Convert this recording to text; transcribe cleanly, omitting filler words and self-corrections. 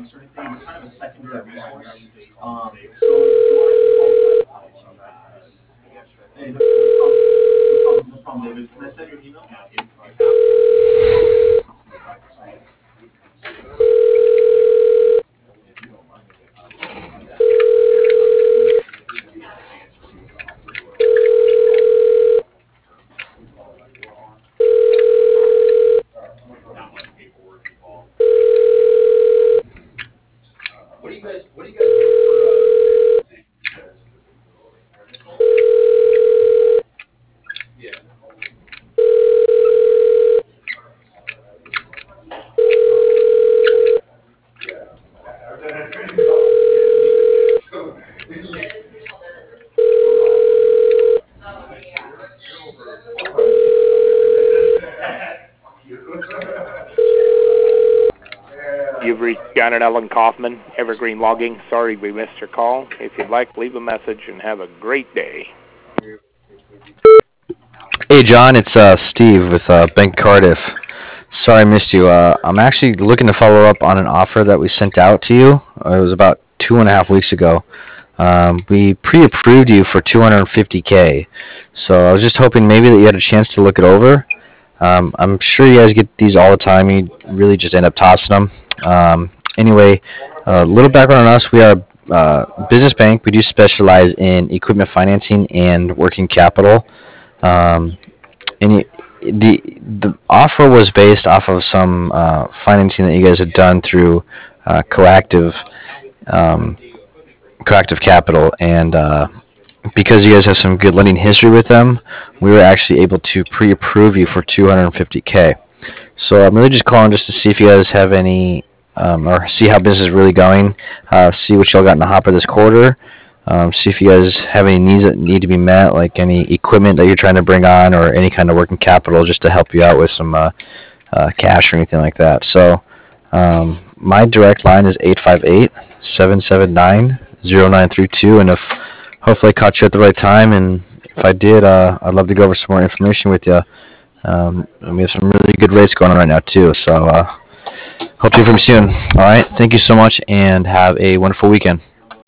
You've reached John and Ellen Kaufman, Evergreen Logging. Sorry we missed your call. If you'd like, leave a message and have a great day. Hey John, it's Steve with Bank Cardiff. Sorry I missed you. I'm actually looking to follow up on an offer that we sent out to you. It was about 2.5 weeks ago. We pre-approved you for 250K. So I was just hoping maybe that you had a chance to look it over. I'm sure you guys get these all the time. You really just end up tossing them. Anyway, a little background on us. We are a business bank. We do specialize in equipment financing and working capital. Um, and the offer was based off of some financing that you guys had done through Coactive um, Coactive Capital, and because you guys have some good lending history with them, we were actually able to pre-approve you for 250K. So I'm really just calling just to see if you guys have any, or see how business is really going, see what y'all got in the hopper this quarter, see if you guys have any needs that need to be met, like any equipment that you're trying to bring on, or any kind of working capital, just to help you out with some cash or anything like that. So my direct line is 858-779-0932, and if hopefully I caught you at the right time, and if I did, I'd love to go over some more information with you. And we have some really good rates going on right now too. So hope to hear from you soon. All right, thank you so much, and have a wonderful weekend.